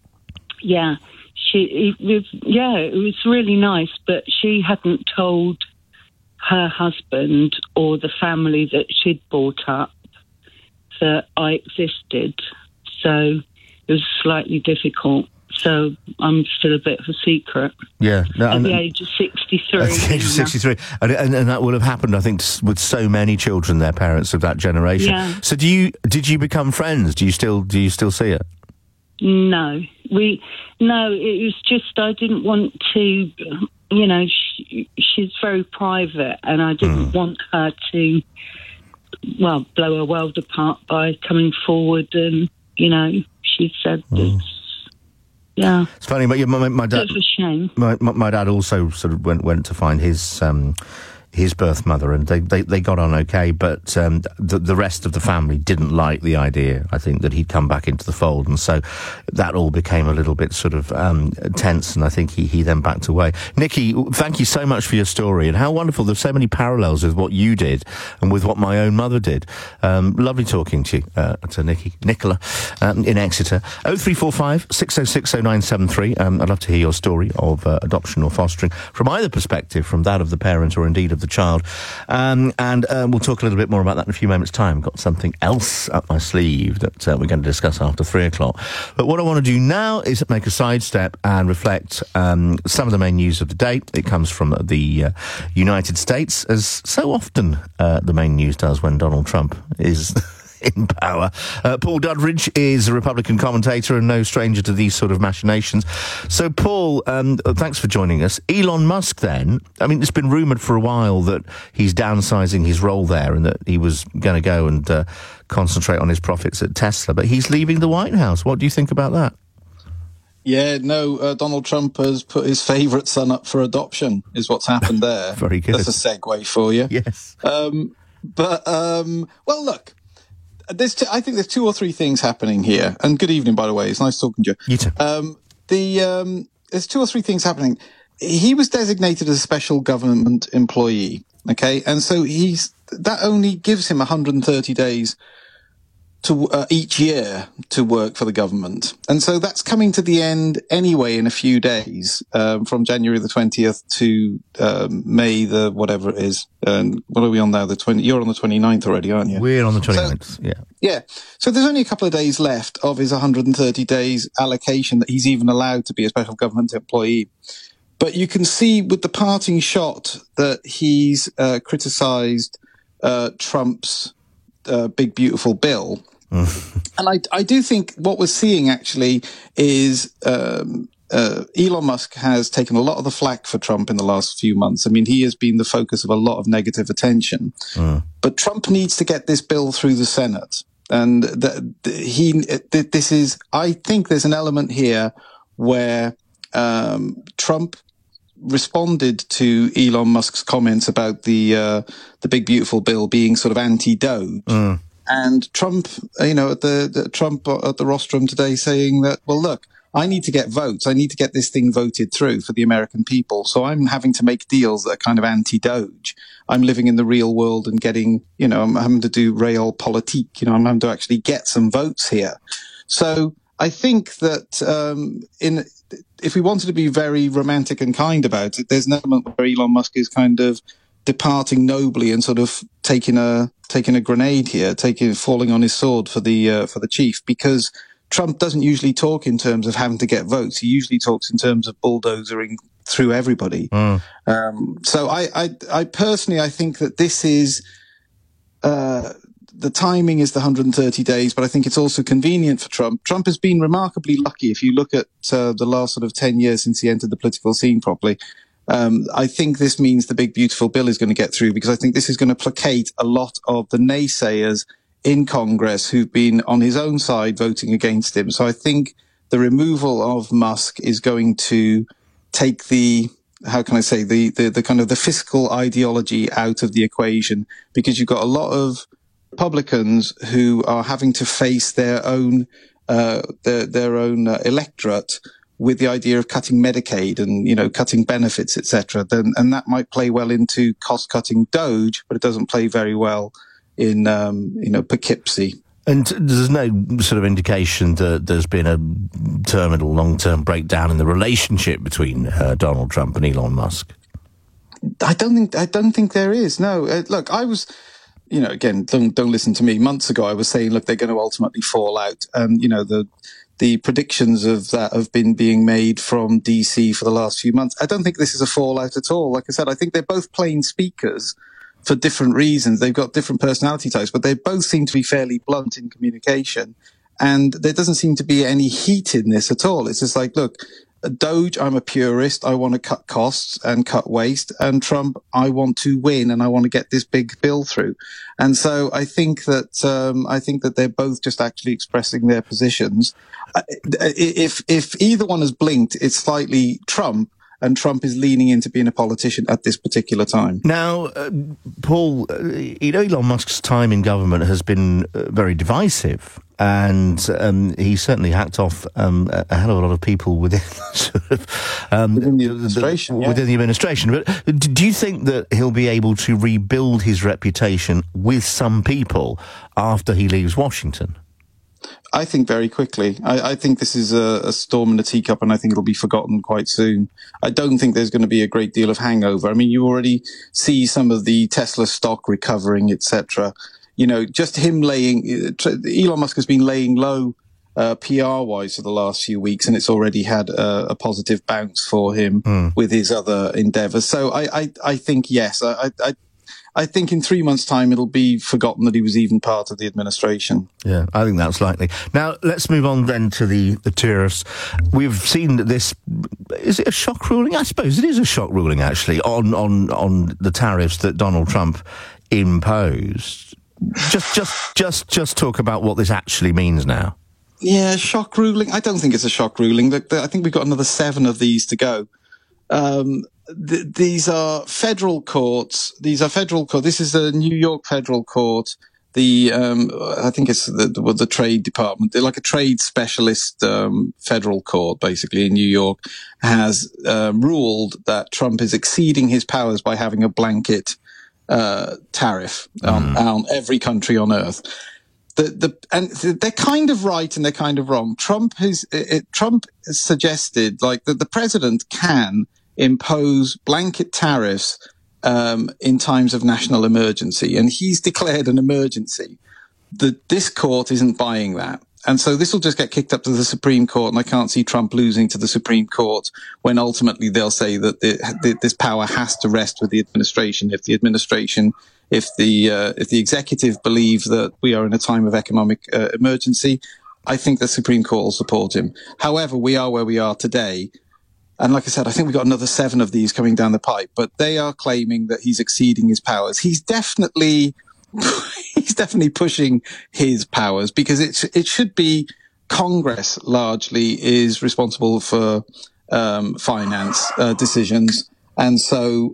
it was really nice, but she hadn't told her husband or the family that she'd brought up that I existed. So it was slightly difficult. So I'm still a bit of a secret. Yeah. At the age of 63. At the age of 63. And that would have happened, I think, with so many children, their parents of that generation. Yeah. So did you become friends? Do you still see it? No. It was just I didn't want to... she's very private, and I didn't want her to, blow her world apart by coming forward. And she said, "It's funny, but my dad. It's a shame. My dad also sort of went to find his birth mother, and they got on okay, but the rest of the family didn't like the idea, I think, that he'd come back into the fold, and so that all became a little bit sort of tense, and I think he then backed away. Nikki, thank you so much for your story, and how wonderful. There's so many parallels with what you did and with what my own mother did. Lovely talking to you, to Nicola in Exeter. 0345 606 0973. I'd love to hear your story of adoption or fostering from either perspective, from that of the parent or indeed of of the child. And we'll talk a little bit more about that in a few moments' time. Got something else up my sleeve that we're going to discuss after 3 o'clock. But what I want to do now is make a sidestep and reflect some of the main news of the day. It comes from the United States, as so often the main news does when Donald Trump is in power. Paul Dudridge is a Republican commentator and no stranger to these sort of machinations. So, Paul, thanks for joining us. Elon Musk, then, I mean, it's been rumoured for a while that he's downsizing his role there and that he was going to go and concentrate on his profits at Tesla, but he's leaving the White House. What do you think about that? Yeah, no, Donald Trump has put his favourite son up for adoption, is what's happened there. Very good. That's a segue for you. Yes. Well, look, I think there's 2 or 3 things happening here. And good evening, by the way. It's nice talking to you. You too. There's 2 or 3 things happening. He was designated as a special government employee, okay? And so that only gives him 130 days to each year to work for the government. And so that's coming to the end anyway in a few days, from January the 20th to May the whatever it is. What are we on now? You're on the 29th already, aren't you? We're on the 29th, so, yeah. Yeah. So there's only a couple of days left of his 130 days allocation that he's even allowed to be a special government employee. But you can see with the parting shot that he's criticised Trump's big, beautiful bill. And I do think what we're seeing actually is Elon Musk has taken a lot of the flack for Trump in the last few months. I mean, he has been the focus of a lot of negative attention. But Trump needs to get this bill through the Senate. And I think there's an element here where Trump responded to Elon Musk's comments about the big, beautiful bill being sort of anti-Doge. And Trump, Trump at the rostrum today saying that, well, look, I need to get votes. I need to get this thing voted through for the American people. So I'm having to make deals that are kind of anti-Doge. I'm living in the real world and getting, I'm having to do realpolitik. I'm having to actually get some votes here. So I think that if we wanted to be very romantic and kind about it, there's an element where Elon Musk is kind of departing nobly and sort of taking a grenade here, falling on his sword for the chief, because Trump doesn't usually talk in terms of having to get votes. He usually talks in terms of bulldozering through everybody. So I personally, I think that this is the timing is the 130 days, but I think it's also convenient for Trump. Trump has been remarkably lucky. If you look at the last sort of 10 years since he entered the political scene properly, I think this means the big, beautiful bill is going to get through, because I think this is going to placate a lot of the naysayers in Congress who've been on his own side voting against him. So I think the removal of Musk is going to take the kind of the fiscal ideology out of the equation, because you've got a lot of Republicans who are having to face their own electorate with the idea of cutting Medicaid and, cutting benefits, etc. And that might play well into cost-cutting Doge, but it doesn't play very well in, Poughkeepsie. And there's no sort of indication that there's been a terminal, long-term breakdown in the relationship between Donald Trump and Elon Musk? I don't think there is. No. Look, I was, again, don't listen to me. Months ago, I was saying, look, they're going to ultimately fall out. And, the predictions of that have been being made from DC for the last few months. I don't think this is a fallout at all. Like I said, I think they're both plain speakers for different reasons. They've got different personality types, but they both seem to be fairly blunt in communication. And there doesn't seem to be any heat in this at all. It's just like, look, Doge, I'm a purist. I want to cut costs and cut waste. And Trump, I want to win and I want to get this big bill through. And so I think that they're both just actually expressing their positions. If either one has blinked, it's slightly Trump, and Trump is leaning into being a politician at this particular time. Now, Paul, Elon Musk's time in government has been very divisive, and he certainly hacked off a hell of a lot of people within within the administration. Within the administration. But do you think that he'll be able to rebuild his reputation with some people after he leaves Washington? I think very quickly. I think this is a storm in a teacup, and I think it'll be forgotten quite soon. I don't think there's going to be a great deal of hangover. I mean, you already see some of the Tesla stock recovering, etc. You know, just him Elon Musk has been laying low PR-wise for the last few weeks, and it's already had a positive bounce for him with his other endeavors. So I think, yes, I think in 3 months' time it'll be forgotten that he was even part of the administration. Yeah, I think that's likely. Now, let's move on then to the tariffs. We've seen that this... Is it a shock ruling? I suppose it is a shock ruling, actually, on the tariffs that Donald Trump imposed. Just talk about what this actually means now. Yeah, shock ruling. I don't think it's a shock ruling. I think we've got another 7 of these to go. These are federal courts. This is the New York federal court. I think it's the Trade Department. They're like a trade specialist federal court, basically, in New York, has ruled that Trump is exceeding his powers by having a blanket tariff on every country on earth. And they're kind of right and they're kind of wrong. Trump has suggested like that the president can impose blanket tariffs in times of national emergency, and he's declared an emergency. This court isn't buying that. And so this will just get kicked up to the Supreme Court, and I can't see Trump losing to the Supreme Court when ultimately they'll say that this power has to rest with the administration. If the executive believe that we are in a time of economic emergency, I think the Supreme Court will support him. However, we are where we are today. And like I said, I think we've got another 7 of these coming down the pipe, but they are claiming that he's exceeding his powers. He's definitely pushing his powers, because it should be Congress largely is responsible for finance decisions. And so,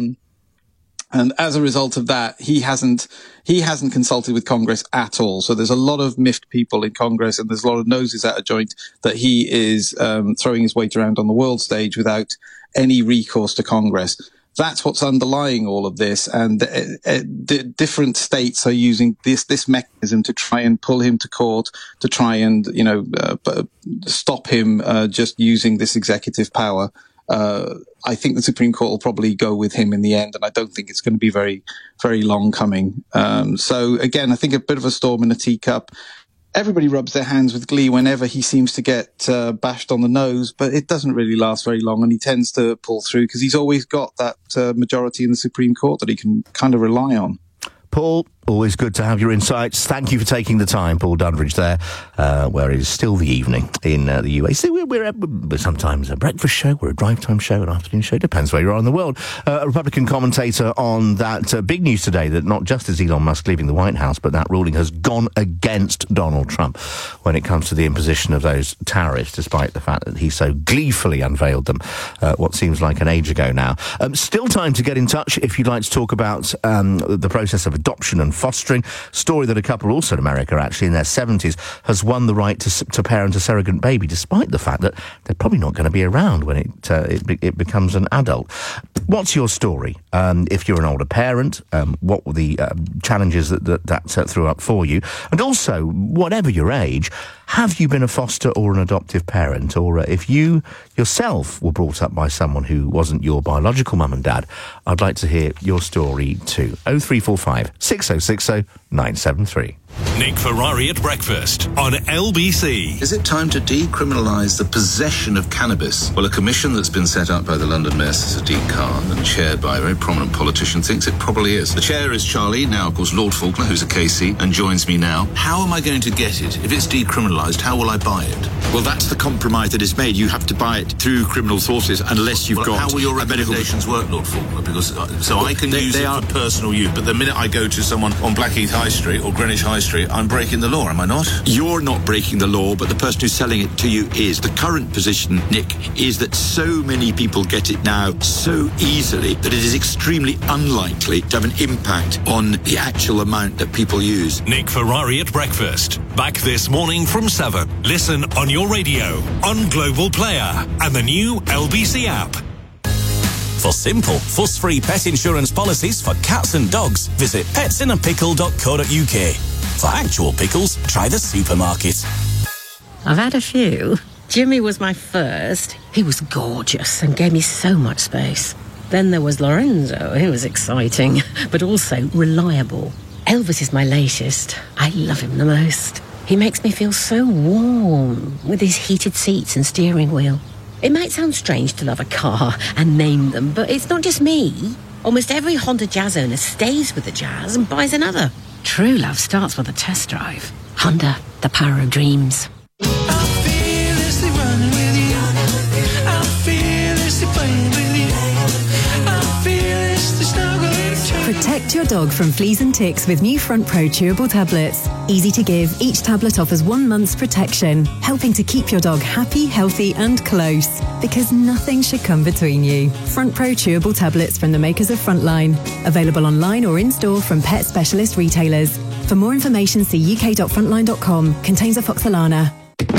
and as a result of that, he hasn't consulted with Congress at all. So there's a lot of miffed people in Congress, and there's a lot of noses out of joint that he is throwing his weight around on the world stage without any recourse to Congress. That's what's underlying all of this, and different states are using this mechanism to try and pull him to court, to try and stop him just using this executive power. I think the Supreme Court will probably go with him in the end, and I don't think it's going to be very, very long coming. So again, I think a bit of a storm in a teacup. Everybody rubs their hands with glee whenever he seems to get bashed on the nose, but it doesn't really last very long, and he tends to pull through because he's always got that majority in the Supreme Court that he can kind of rely on. Paul, always good to have your insights. Thank you for taking the time, Paul Dunbridge there, where it is still the evening in the UAC. We're sometimes a breakfast show, we're a drive time show, an afternoon show, depends where you are in the world. A Republican commentator on that big news today that not just is Elon Musk leaving the White House, but that ruling has gone against Donald Trump when it comes to the imposition of those tariffs, despite the fact that he so gleefully unveiled them what seems like an age ago now. Still time to get in touch if you'd like to talk about the process of adoption and fostering. Story that a couple also in America, actually in their 70s, has won the right to parent a surrogate baby, despite the fact that they're probably not going to be around when it becomes an adult. What's your story? If you're an older parent, what were the challenges that threw up for you? And also, whatever your age, have you been a foster or an adoptive parent? Or if you yourself were brought up by someone who wasn't your biological mum and dad, I'd like to hear your story too. 0345 6060 973. Nick Ferrari at breakfast on LBC. Is it time to decriminalise the possession of cannabis? Well, a commission that's been set up by the London Mayor Sadiq Khan and chaired by a very prominent politician thinks it probably is. The chair is Charlie, now of course Lord Faulkner, who's a KC, and joins me now. How am I going to get it? If it's decriminalised, how will I buy it? Well, that's the compromise that is made. You have to buy it through criminal sources unless you've got... How will your recommendations work, Lord Faulkner? Because I can use it for personal use, but the minute I go to someone on Blackheath High Street or Greenwich High Street, I'm breaking the law, am I not? You're not breaking the law, but the person who's selling it to you is. The current position, Nick, is that so many people get it now so easily that it is extremely unlikely to have an impact on the actual amount that people use. Nick Ferrari at breakfast. Back this morning from 7. Listen on your radio, on Global Player, and the new LBC app. For simple, fuss-free pet insurance policies for cats and dogs, visit petsinnapickle.co.uk. For actual pickles, try the supermarket. I've had a few. Jimmy was my first. He was gorgeous and gave me so much space. Then there was Lorenzo. He was exciting, but also reliable. Elvis is my latest. I love him the most. He makes me feel so warm with his heated seats and steering wheel. It might sound strange to love a car and name them, but it's not just me. Almost every Honda Jazz owner stays with the Jazz and buys another. True love starts with a test drive. Honda, the power of dreams. Protect your dog from fleas and ticks with new Front Pro chewable tablets. Easy to give, each tablet offers 1 month's protection, helping to keep your dog happy, healthy and close. Because nothing should come between you. Front Pro chewable tablets from the makers of Frontline. Available online or in-store from pet specialist retailers. For more information, see uk.frontline.com. Contains afoxolana.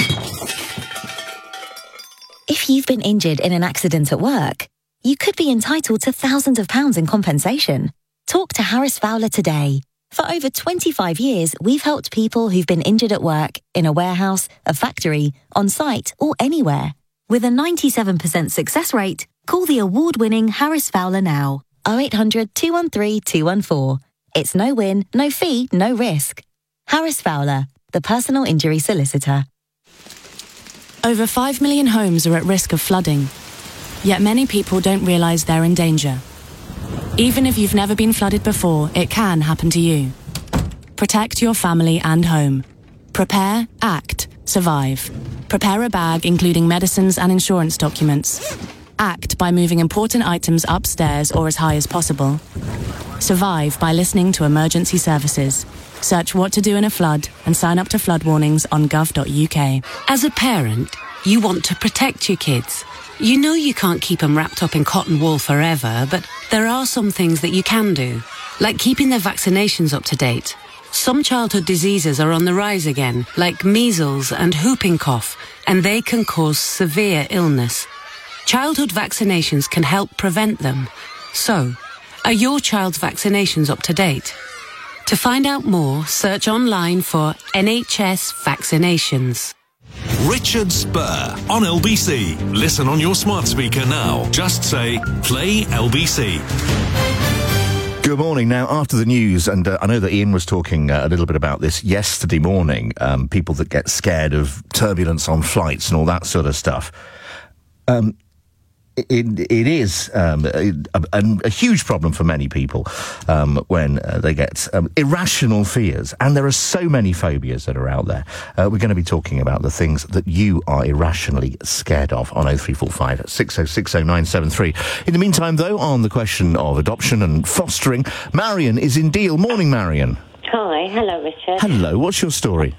If you've been injured in an accident at work, you could be entitled to thousands of pounds in compensation. Talk to Harris Fowler today. For over 25 years, we've helped people who've been injured at work, in a warehouse, a factory, on site, or anywhere. With a 97% success rate, call the award-winning Harris Fowler now. 0800 213 214. It's no win, no fee, no risk. Harris Fowler, the personal injury solicitor. Over 5 million homes are at risk of flooding. Yet many people don't realise they're in danger. Even if you've never been flooded before, it can happen to you. Protect your family and home. Prepare, act, survive. Prepare a bag including medicines and insurance documents. Act by moving important items upstairs or as high as possible. Survive by listening to emergency services. Search what to do in a flood and sign up to flood warnings on gov.uk. As a parent, you want to protect your kids. You know you can't keep them wrapped up in cotton wool forever, but there are some things that you can do, like keeping their vaccinations up to date. Some childhood diseases are on the rise again, like measles and whooping cough, and they can cause severe illness. Childhood vaccinations can help prevent them. So, are your child's vaccinations up to date? To find out more, search online for NHS vaccinations. Richard Spur on LBC. Listen on your smart speaker now. Just say, play LBC. Good morning. Now, after the news, and I know that Ian was talking a little bit about this yesterday morning, people that get scared of turbulence on flights and all that sort of stuff. It is a huge problem for many people when they get irrational fears, and there are so many phobias that are out there. We're going to be talking about the things that you are irrationally scared of on 0345 6060 973. In the meantime, though, on the question of adoption and fostering, Marion is in Deal. Morning, Marion. Hi, hello, Richard. Hello, what's your story?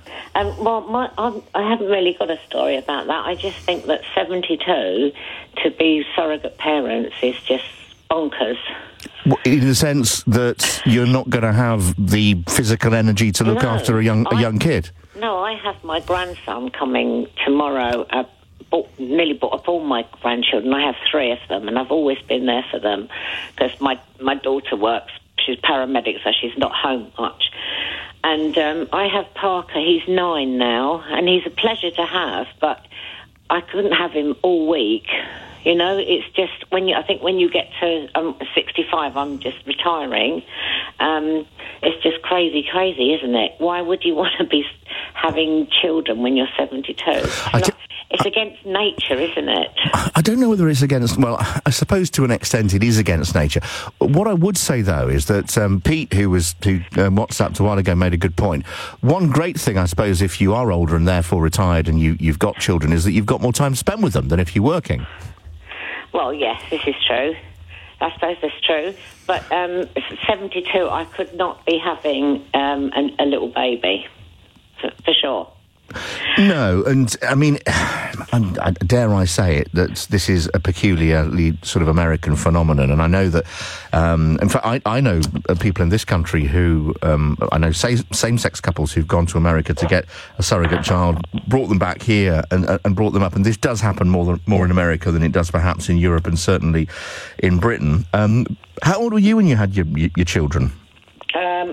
I haven't really got a story about that. I just think that 72 to be surrogate parents is just bonkers. In the sense that you're not going to have the physical energy to look after a young kid? No, I have my grandson coming tomorrow. Nearly brought up all my grandchildren. I have 3 of them, and I've always been there for them because my daughter works. She's paramedic, so she's not home much. And I have Parker. He's 9 now, and he's a pleasure to have, but I couldn't have him all week. You know, it's just when you get to 65, I'm just retiring. It's just crazy, isn't it? Why would you want to be having children when you're 72? It's against nature, isn't it? I don't know whether it's against... Well, I suppose to an extent it is against nature. What I would say, though, is that Pete, who WhatsApped a while ago, made a good point. One great thing, I suppose, if you are older and therefore retired and you've got children, is that you've got more time to spend with them than if you're working. Well, yes, this is true. I suppose that's true. But 72, I could not be having a little baby, for sure. No, and I mean, dare I say it, that this is a peculiarly sort of American phenomenon, and I know that, in fact, I know people in this country who, I know same-sex couples who've gone to America to get a surrogate child, brought them back here and brought them up, and this does happen more in America than it does perhaps in Europe and certainly in Britain. How old were you when you had your children?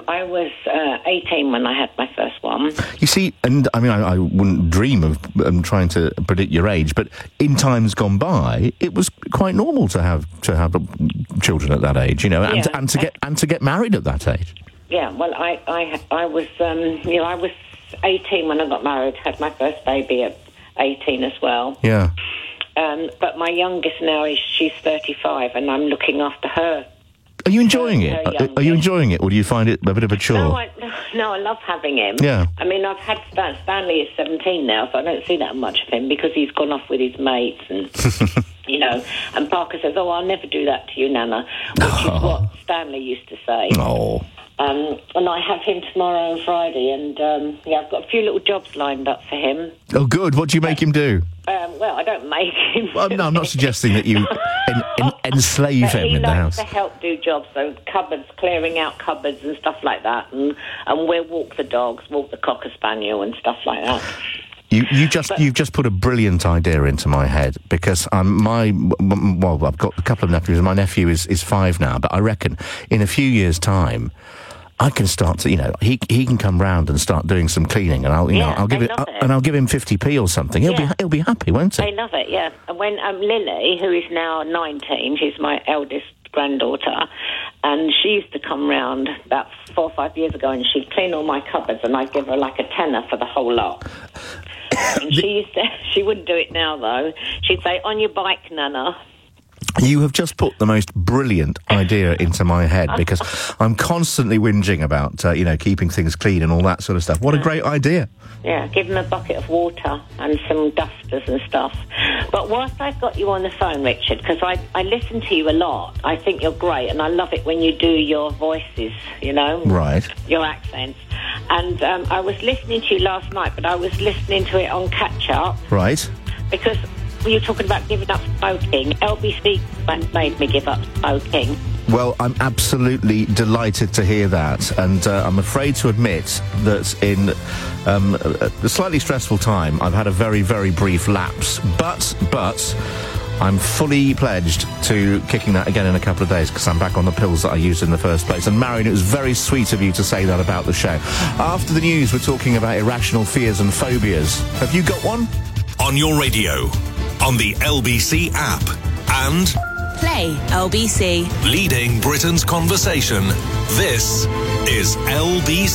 I was 18 when I had my first one. You see, and I mean, I wouldn't dream of trying to predict your age, but in times gone by, it was quite normal to have children at that age, you know, and to get married at that age. Yeah, well, I was I was 18 when I got married. Had my first baby at 18 as well. Yeah. But my youngest now she's 35, and I'm looking after her. Are you enjoying it? Are you enjoying it, or do you find it a bit of a chore? No, I love having him. Yeah. I mean, I've had Stanley is 17 now, so I don't see that much of him because he's gone off with his mates and, you know, and Parker says, "Oh, I'll never do that to you, Nana," which is what Stanley used to say. Oh. And I have him tomorrow and Friday, and I've got a few little jobs lined up for him. Oh, good. What do you make him do? Well, I don't make him. Well, no, I'm not suggesting that you enslave him in the house. He likes to help do jobs, so cupboards, clearing out cupboards and stuff like that, and we'll walk the dogs, walk the Cocker Spaniel and stuff like that. You've just put a brilliant idea into my head, because I've got a couple of nephews, and my nephew is 5 now, but I reckon in a few years' time, I can start to, you know, he can come round and start doing some cleaning, and I'll give him 50p or something. He'll be happy, won't he? They love it, yeah. And when Lily, who is now 19, she's my eldest granddaughter, and she used to come round about 4 or 5 years ago, and she'd clean all my cupboards, and I'd give her like a tenner for the whole lot. And she wouldn't do it now, though. She'd say, "On your bike, Nana." You have just put the most brilliant idea into my head, because I'm constantly whinging about, keeping things clean and all that sort of stuff. What a great idea. Yeah, give him a bucket of water and some dusters and stuff. But whilst I've got you on the phone, Richard, because I listen to you a lot, I think you're great, and I love it when you do your voices, you know? Right. Your accents. And I was listening to you last night, but I was listening to it on catch-up. Right. Because you're talking about giving up smoking. LBC made me give up smoking. Well, I'm absolutely delighted to hear that, and I'm afraid to admit that in a slightly stressful time, I've had a very, very brief lapse, but I'm fully pledged to kicking that again in a couple of days, because I'm back on the pills that I used in the first place. And Marion, it was very sweet of you to say that about the show. After the news, we're talking about irrational fears and phobias. Have you got one? On your radio, on the LBC app, and Play LBC. Leading Britain's conversation. This is LBC.